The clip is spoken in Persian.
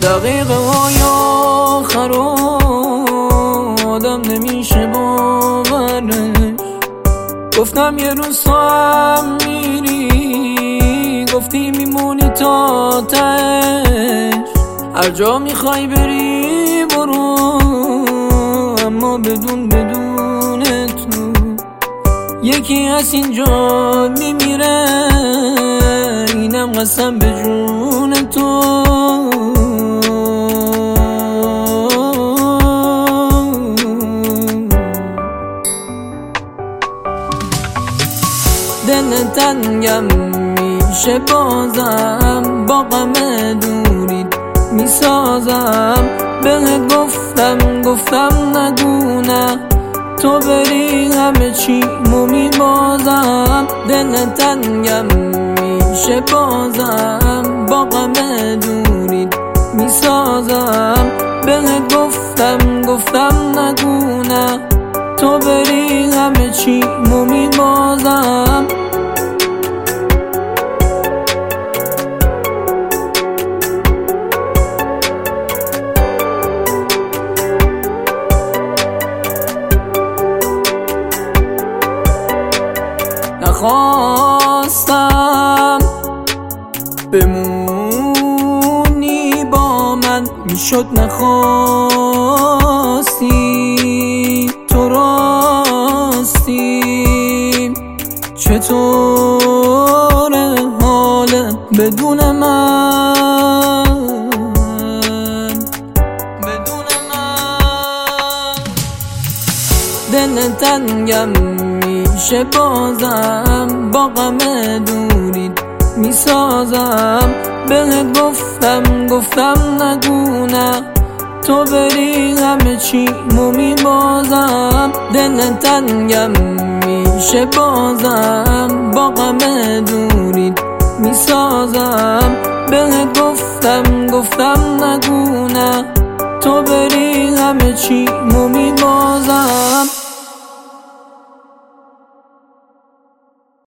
دقیقه های آخر آدم نمیشه باورش. گفتم یه روز تو هم میری، گفتی میمونی تا تهش. هر جا میخوای بری برو، اما بدون تو یکی از اینجا میمیره. اینم قسم به جون تو. دل تنگم میشه بازم، با غم دورید میسازم. بهت گفتم نگو نه، تو بری همه چی مو میبازم. دل تنگم میشه بازم، با غم دورید میسازم. بهت گفتم نگو نه، تو بری همه چی مو میبازم. نخواستم بمونی با من، میشد نخواستی. تو راستی چطور حالت بدون من؟ دل تنگم میشه بازم، با غم دورید میسازم. بهت گفتم نگو نه، تو بری همه چی مو میبازم. دل تنگم میشه بازم، با غم دورید میسازم. بهت گفتم نگو نه، تو بری همه چی مو میبازم.